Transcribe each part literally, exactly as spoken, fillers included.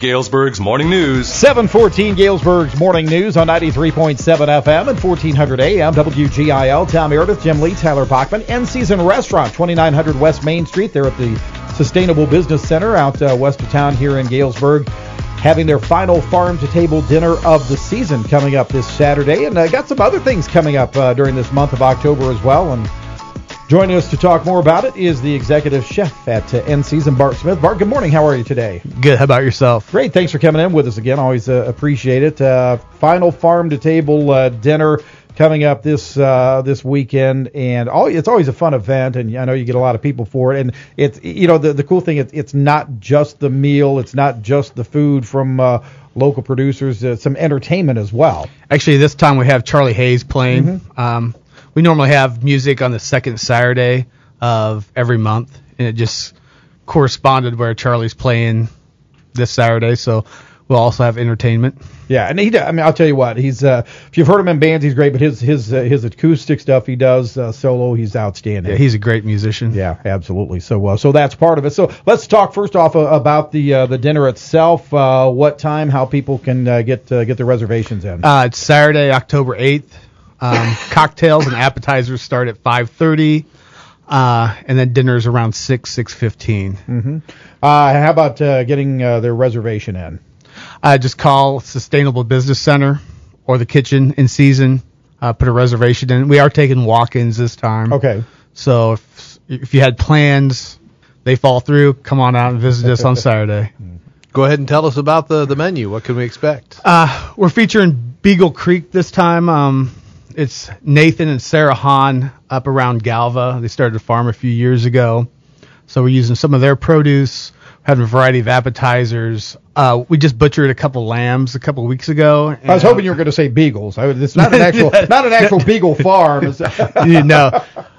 Galesburg's Morning News. seven fourteen Galesburg's Morning News on ninety-three point seven F M and fourteen hundred A M. W G I L. Tom Meredith, Jim Lee, Tyler Bachman. End Season Restaurant, twenty-nine hundred West Main Street. They're at the Sustainable Business Center out uh, west of town here in Galesburg, having their final farm-to-table dinner of the season coming up this Saturday. And uh, got some other things coming up uh, during this month of October as well. And joining us to talk more about it is the executive chef at uh, End Season, Bart Smith. Bart, good morning. How are you today? Good. How about yourself? Great. Thanks for coming in with us again. Always uh, appreciate it. Uh, final farm-to-table uh, dinner coming up this uh, this weekend, and all, it's always a fun event, and I know you get a lot of people for it. And it's, you know, the the cool thing is it's not just the meal, it's not just the food from uh, local producers, uh, some entertainment as well. Actually, this time we have Charlie Hayes playing. Mm-hmm. Um, we normally have music on the second Saturday of every month, and it just corresponded where Charlie's playing this Saturday, so we'll also have entertainment. Yeah, and he, I mean, I'll tell you what, he's uh, if you've heard him in bands, he's great, but his his uh, his acoustic stuff he does uh, solo, he's outstanding. Yeah, he's a great musician. Yeah, absolutely. So uh, so that's part of it. So let's talk first off uh, about the uh, the dinner itself. Uh, what time, how people can uh, get uh, get their reservations in. Uh, it's Saturday, October eighth. Um, cocktails and appetizers start at five thirty, uh, and then dinner's around six, six fifteen. Mm-hmm. Uh, how about uh, getting uh, their reservation in? Uh, just call Sustainable Business Center or the kitchen in season. Uh, put a reservation in. We are taking walk-ins this time. Okay. So if if you had plans, they fall through, come on out and visit us on Saturday. Go ahead and tell us about the, the menu. What can we expect? Uh, we're featuring Beagle Creek this time. Um, it's Nathan and Sarah Hahn up around Galva. They started a farm a few years ago. So we're using some of their produce, having a variety of appetizers. Uh, we just butchered a couple lambs a couple weeks ago. I was hoping you were going to say beagles. I, it's not an actual not an actual beagle farm. You know,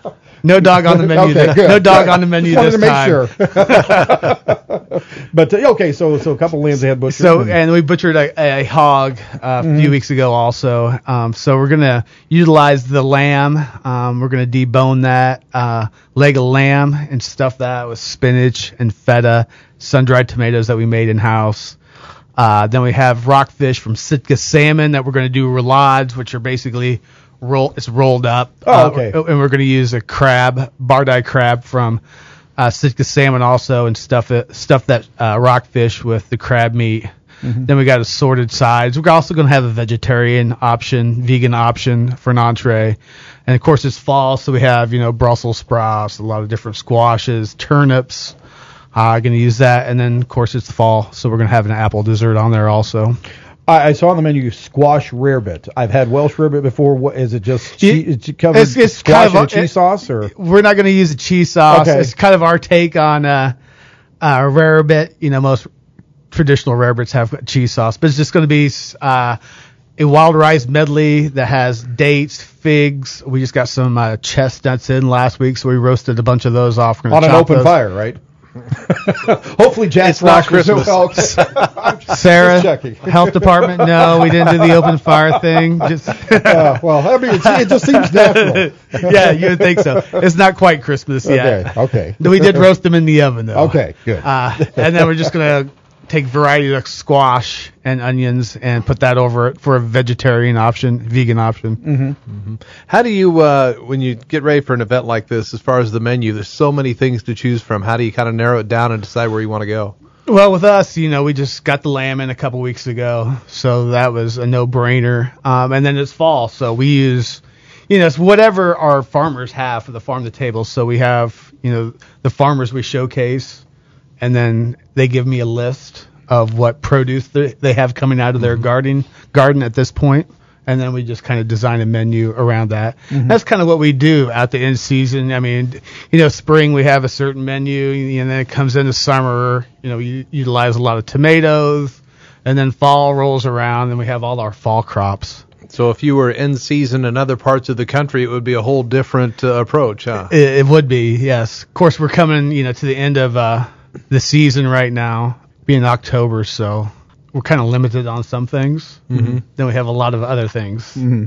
no dog on the menu. Okay, this, good, no dog good. on the menu Just this wanted to time. make sure. But uh, okay, so so a couple lambs they had butchered. So and we butchered a, a hog uh, a Mm-hmm. few weeks ago also. Um, so we're gonna utilize the lamb. Um, we're gonna debone that uh, leg of lamb and stuff that with spinach and feta, sun-dried tomatoes that we made in house. Uh, then we have rockfish from Sitka Salmon that we're gonna do roulades, which are basically roll. It's rolled up. Oh, okay. Uh, and we're gonna use a crab, Bardai crab from Uh, Sitka Salmon also, and stuff it, stuff that uh, rockfish with the crab meat. Mm-hmm. Then we got assorted sides. We're also going to have a vegetarian option, vegan option for an entree. And of course it's fall, so we have, you know, Brussels sprouts, a lot of different squashes, turnips. Uh, going to use that. And then of course it's fall, so we're going to have an apple dessert on there also. I, I saw on the menu squash rarebit. I've had Welsh rarebit before. What is it? Just cheese, it's covered It's, it's squash kind of and a- cheese it- sauce, or We're not going to use a cheese sauce. Okay. It's kind of our take on uh, uh, rarebit. You know, most traditional rarebits have cheese sauce, but it's just going to be uh, a wild rice medley that has dates, figs. We just got some uh, chestnuts in last week, so we roasted a bunch of those off. We're gonna on an chop open those. fire, right? Hopefully, Jack It's not Frost was no Christmas. help. I'm just Sarah, checking. health department, no, we didn't do the open fire thing. Just Uh, well, I mean, it's, it just seems natural. yeah, you would think so. It's not quite Christmas yet. Okay, okay. We did roast them in the oven, though. Okay, good. Uh, and then we're just going to take variety of squash and onions and put that over it for a vegetarian option, vegan option. Mm-hmm. How do you, uh, when you get ready for an event like this, as far as the menu, there's so many things to choose from. How do you kind of narrow it down and decide where you want to go? Well, with us, you know, we just got the lamb in a couple weeks ago, so that was a no-brainer. Um, and then it's fall, so we use, you know, it's whatever our farmers have for the farm to table. So we have, you know, the farmers we showcase, and then they give me a list of what produce they they have coming out of their mm-hmm. garden garden at this point, and then we just kind of design a menu around that. Mm-hmm. That's kind of what we do at the end season. I mean, you know, spring we have a certain menu, and then it comes into summer. You know, we utilize a lot of tomatoes, and then fall rolls around, and we have all our fall crops. So if you were in season in other parts of the country, it would be a whole different uh, approach, huh? It, it would be, yes. Of course, we're coming, you know, to the end of uh, the season right now, being October, so we're kind of limited on some things. Mm-hmm. Then we have a lot of other things. Mm-hmm.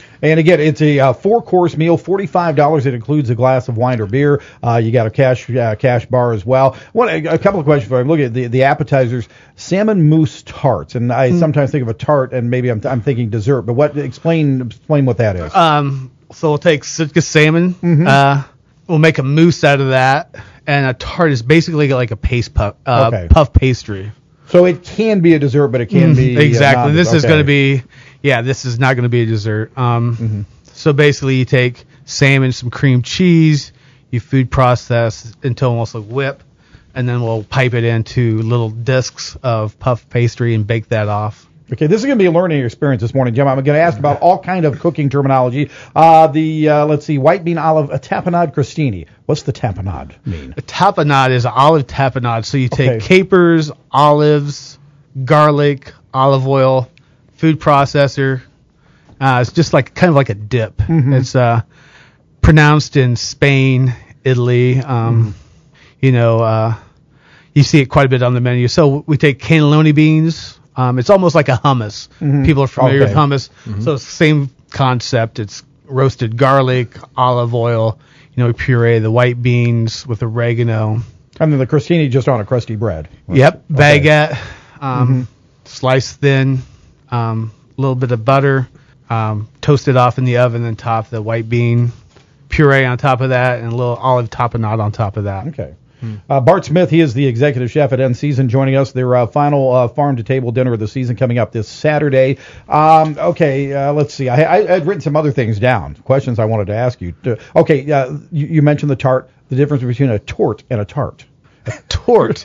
And again, it's a uh, four-course meal, forty-five dollars. It includes a glass of wine or beer. Uh, you got a cash uh, cash bar as well. One, a, a couple of questions for you. I'm looking at the, the appetizers. Salmon mousse tarts, and I mm. sometimes think of a tart, and maybe I'm, I'm thinking dessert. But what? Explain explain what that is. Um, so we'll take Sitka salmon. Mm-hmm. Uh, we'll make a mousse out of that, and a tart is basically like a paste puff, uh, okay. puff pastry. So it can be a dessert, but it can be exactly. Uh, this okay. is going to be, yeah, this is not going to be a dessert. Um, mm-hmm. So basically, you take salmon, some cream cheese, you food process until almost like whip, and then we'll pipe it into little discs of puff pastry and bake that off. Okay, this is going to be a learning experience this morning, Jim. I'm going to ask about all kind of cooking terminology. Uh, the uh, let's see, white bean olive, a tapenade crostini. What's the tapenade mean? A tapenade is olive tapenade. So you take Okay. capers, olives, garlic, olive oil, food processor. Uh, it's just like kind of like a dip. Mm-hmm. It's uh, pronounced in Spain, Italy. Um, mm-hmm. You know, uh, you see it quite a bit on the menu. So we take cannelloni beans. Um, it's almost like a hummus. Mm-hmm. People are familiar Okay. with hummus. Mm-hmm. So it's the same concept. It's roasted garlic, olive oil. You know, we puree the white beans with oregano. And then the crostini just on a crusty bread. Yep, Okay. baguette, um, Mm-hmm. sliced thin, a um, little bit of butter, um, toasted off in the oven, and top the white bean puree on top of that, and a little olive tapenade on top of that. Okay. Uh, Bart Smith, he is the executive chef at End Season, joining us. Their uh, final uh, farm-to-table dinner of the season coming up this Saturday. Um, okay, uh, let's see. I, I, I'd written some other things down, questions I wanted to ask you. To, okay, uh, you, you mentioned the tart, the difference between a tort and a tart. Tort.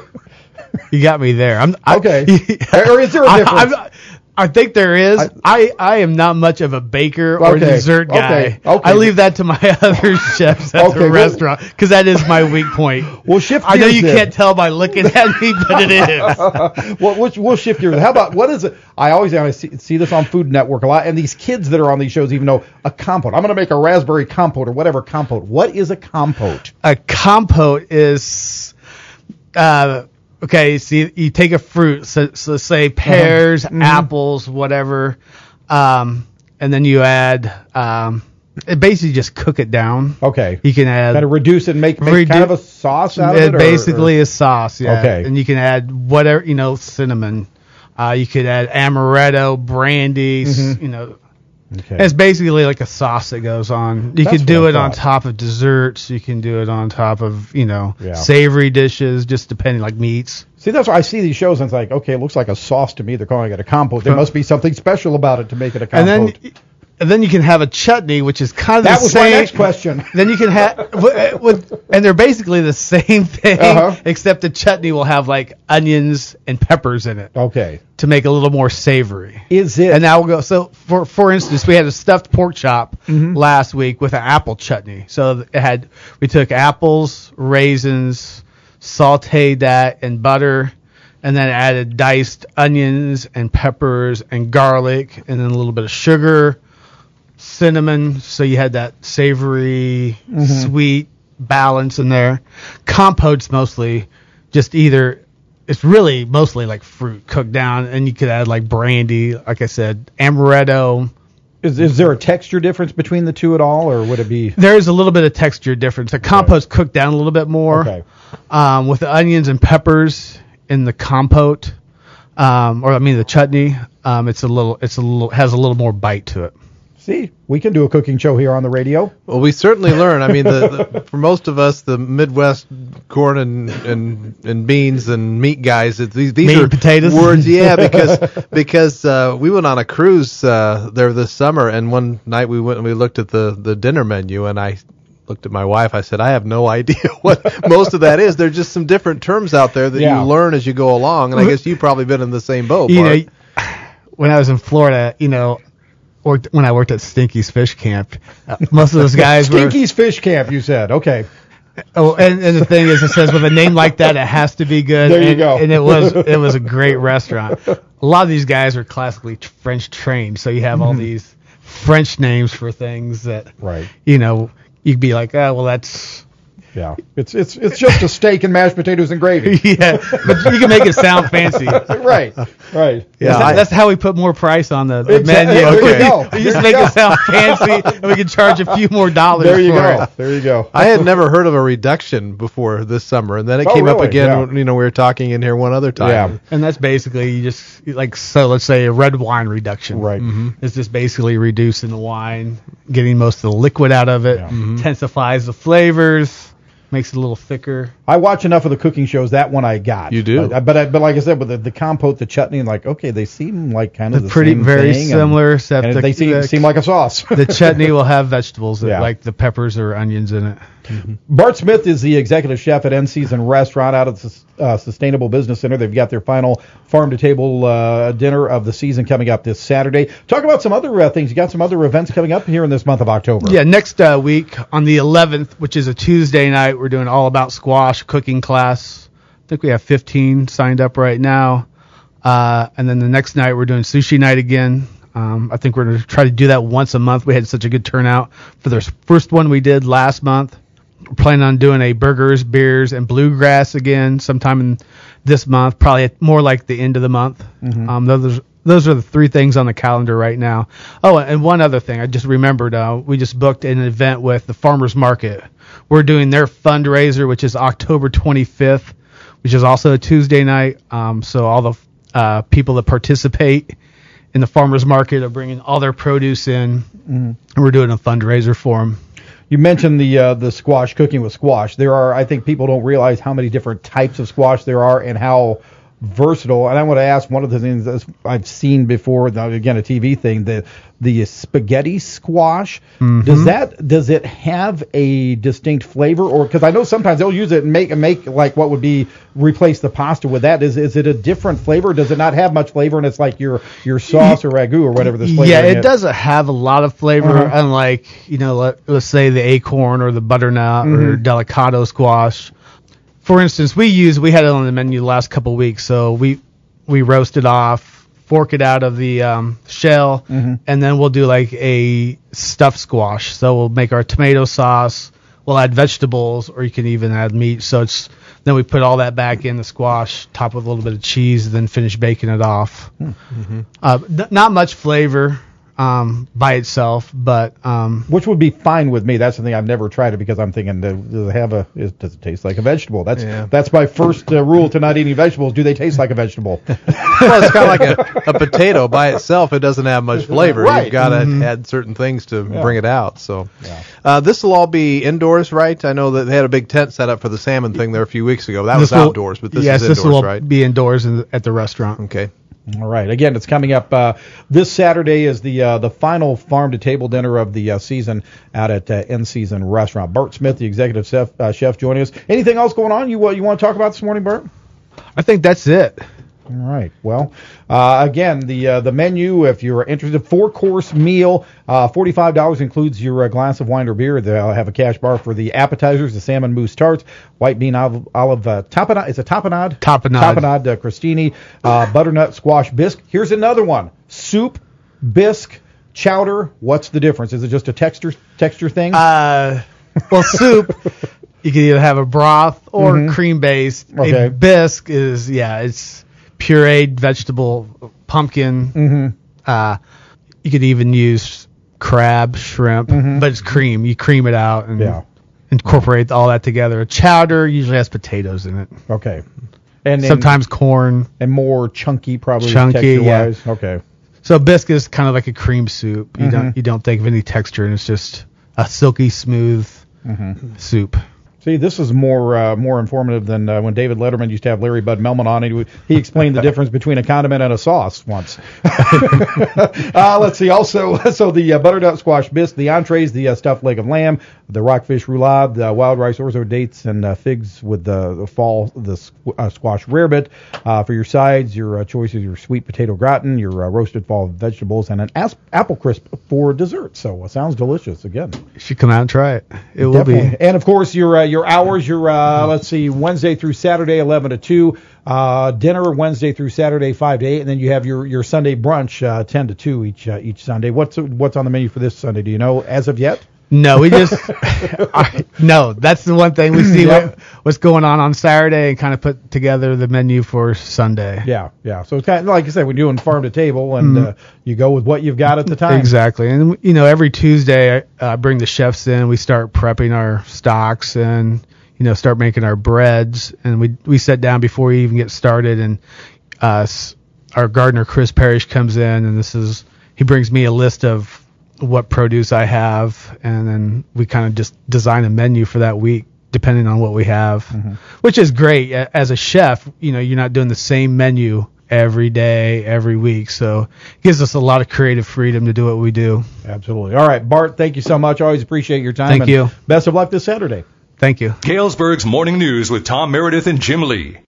You got me there. I'm I, Okay. Or is there a I, difference? I'm- I think there is. I- I, I am not much of a baker or Okay, dessert guy. okay, okay. I leave that to my other chefs at Okay, the well- restaurant because that is my weak point. We'll shift I know gears you then. can't tell by looking at me, but it is. well, we'll, we'll shift gears. How about, what is it? I always I see, see this on Food Network a lot, and these kids that are on these shows even know a compote. I'm going to make a raspberry compote or whatever compote. What is a compote? A compote is, uh, okay, so you, you take a fruit, so, so say pears, Mm-hmm. apples, whatever, um, and then you add, um, it basically just cook it down. Okay. You can add Kind of reduce it and make, make Redu- kind of a sauce out of it? It or- basically or- is sauce, yeah. Okay. And you can add whatever, you know, cinnamon. Uh, you could add amaretto, brandy, s Mhm. you know. Okay. It's basically like a sauce that goes on. You That's could do what I it on thought. top of desserts. You can do it on top of, you know, Yeah. savory dishes, just depending, like meats. See, that's why I see these shows and it's like, okay, it looks like a sauce to me. They're calling it a compote. There must be something special about it to make it a And compote. then, and then you can have a chutney, which is kind of that the was same. my next question. Then you can have, with, and they're basically the same thing, Uh-huh. except the chutney will have like onions and peppers in it Okay. to make it a little more savory. Is it? And now we'll go. So, for for instance, we had a stuffed pork chop Mhm. last week with an apple chutney. So it had we took apples, raisins, sautéed that in butter, and then added diced onions and peppers and garlic, and then a little bit of sugar, cinnamon. So you had that savory, Mhm. sweet balance in there. Compote's mostly just either. It's really mostly like fruit cooked down, and you could add like brandy, like I said, amaretto. Is, is there a texture difference between the two at all, or would it be? There is a little bit of texture difference. The compote's cooked down a little bit more. Okay. Um, with the onions and peppers in the compote, um, or I mean the chutney, um, it's a little, it's a little, has a little more bite to it. See, we can do a cooking show here on the radio. Well, we certainly learn. I mean, the, the, for most of us, the Midwest corn and, and, and beans and meat guys, it, these, these Meat are and potatoes? words. Yeah, because because uh, we went on a cruise uh, there this summer, and one night we went and we looked at the, the dinner menu, and I looked at my wife. I said, I have no idea what most of that is. There's just some different terms out there that Yeah. you learn as you go along, and I guess you've probably been in the same boat. You Bart. know, when I was in Florida, you know, worked when I worked at Stinky's Fish Camp, uh, most of those guys were. Stinky's Fish Camp, you said. Okay. Oh, and, and the thing is, it says with a name like that, it has to be good. There you and, go. And it was it was a great restaurant. A lot of these guys are classically t- French trained, so you have all these French names for things that, Right. you know, you'd be like, oh, well, that's Yeah, it's it's it's just a steak and mashed potatoes and gravy. Yeah, but you can make it sound fancy. Right, right. Yeah, I- that's how we put more price on the, the Exactly. menu. There you Okay. go. We just There make you it go. sound fancy, and we can charge a few more dollars There you for go. it. There you go. I had never heard of a reduction before this summer, and then it Oh, came up really? again. Yeah. When, you know, we were talking in here one other time. Yeah. And that's basically you just like so. Let's say a red wine reduction. Right. It's just basically reducing the wine, getting most of the liquid out of it, Yeah. intensifies the flavors, makes it a little thicker. I watch enough of the cooking shows. That one I got. You do? But but, I, but like I said, with the, the compote, the chutney, like okay, they seem like kind of They're the pretty same very thing, similar, and, except and the- they seem the- seem like a sauce. The chutney will have vegetables, Yeah. like the peppers or onions in it. Bart Smith is the executive chef at End Season Restaurant out of the uh, Sustainable Business Center. They've got their final farm-to-table uh, dinner of the season coming up this Saturday. Talk about some other uh, things. You got some other events coming up here in this month of October. Yeah, next uh, week on the eleventh, which is a Tuesday night, we're doing all about squash cooking class. I think we have fifteen signed up right now. Uh, and then the next night we're doing sushi night again. Um, I think we're going to try to do that once a month. We had such a good turnout for the first one we did last month. We're planning on doing a burgers, beers, and bluegrass again sometime in this month, probably at more like the end of the month. Um, those those are the three things on the calendar right now. Oh, and one other thing I just remembered, uh, we just booked an event with the Farmers Market. We're doing their fundraiser, which is October twenty-fifth, which is also a Tuesday night. Um, so all the uh, people that participate in the Farmers Market are bringing all their produce in, and we're doing a fundraiser for them. You mentioned the uh, the squash, cooking with squash. There are, I think people don't realize how many different types of squash there are and how versatile. And I want to ask one of the things that I've seen before, now again a T V thing, the the spaghetti squash. Does that does it have a distinct flavor, or because I know sometimes they'll use it and make make like what would be replace the pasta with that? Is is it a different flavor? Does it not have much flavor and it's like your your sauce or ragu or whatever this flavor? Yeah, is? it doesn't have a lot of flavor, Uh-huh. unlike, you know, let, let's say the acorn or the butternut or delicado squash. For instance, we use we had it on the menu the last couple of weeks, so we we roast it off, fork it out of the um, shell, and then we'll do like a stuffed squash. So we'll make our tomato sauce, we'll add vegetables, or you can even add meat. So it's then we put all that back in the squash, top with a little bit of cheese, then finish baking it off. Uh, n- not much flavor um, by itself, but um, Which would be fine with me. That's the thing. I've never tried it because I'm thinking, does it have a? Is, does it taste like a vegetable? That's Yeah. that's my first uh, rule to not eating vegetables. Do they taste like a vegetable? Well, it's kind of like a, a potato by itself. It doesn't have much flavor. Right. You've got to add certain things to Yeah. bring it out. So, Yeah. uh, this will all be indoors, right? I know that they had a big tent set up for the salmon thing there a few weeks ago. That was this will- outdoors, but this yes, is this indoors, will right? be indoors in, at the restaurant. Okay. All right. Again, it's coming up uh, this Saturday is the uh, the final farm to table dinner of the uh, season out at uh, End Season Restaurant. Bart Smith, the executive chef, uh, chef, joining us. Anything else going on you uh, you want to talk about this morning, Bart? I think that's it. All right. Well, uh, again, the uh, the menu, if you're interested, four course meal, uh, forty-five dollars includes your uh, glass of wine or beer. They'll have a cash bar for the appetizers, the salmon mousse tarts, white bean olive, olive uh, tapenade. It's a tapenade. Tapenade. Tapenade uh, crostini, uh, butternut squash bisque. Here's another one: soup, bisque, chowder. What's the difference? Is it just a texture texture thing? Uh, well, soup, you can either have a broth or cream based. Okay. A bisque is, yeah, it's pureed vegetable, pumpkin. Uh, you could even use crab, shrimp, but it's cream. You cream it out and Yeah. incorporate all that together. A chowder usually has potatoes in it. okay. And then, Sometimes corn. and more chunky, probably Chunky, yeah. texture-wise. Okay. So bisque is kind of like a cream soup. You don't you don't think of any texture, and it's just a silky smooth soup. See, this is more uh, more informative than uh, when David Letterman used to have Larry Bud Melman on. He, he explained the difference between a condiment and a sauce once. uh, let's see. Also, so the uh, butternut squash bisque, the entrees, the uh, stuffed leg of lamb, the rockfish roulade, the wild rice orzo dates, and uh, figs with the, the fall, the squ- uh, squash rarebit. Uh, for your sides, your uh, choice is your sweet potato gratin, your uh, roasted fall vegetables, and an as- apple crisp for dessert. So it sounds delicious. Again, You should come out and try it. It will definitely. be. And of course, your uh, your hours, your uh, let's see, Wednesday through Saturday, eleven to two. Uh, dinner Wednesday through Saturday, five to eight, and then you have your, your Sunday brunch, uh, ten to two each uh, each Sunday. What's what's on the menu for this Sunday? Do you know as of yet? No, we just I, no. That's the one thing we see Yep. what, what's going on on Saturday and kind of put together the menu for Sunday. Yeah, yeah. So it's kind of like I said, we're doing farm to table, and Mm-hmm. uh, you go with what you've got at the time. Exactly. And, you know, every Tuesday I uh, bring the chefs in. We start prepping our stocks and, you know, start making our breads. And we we sit down before we even get started. And uh, s- our gardener, Chris Parrish, comes in, and this is he brings me a list of what produce I have. And then we kind of just design a menu for that week, depending on what we have, Mm-hmm. which is great. A- As a chef, you know, you're not doing the same menu every day, every week. So it gives us a lot of creative freedom to do what we do. Absolutely. All right, Bart, thank you so much. Always appreciate your time. Thank and you. Best of luck this Saturday. Thank you. Galesburg's Morning News with Tom Meredith and Jim Lee.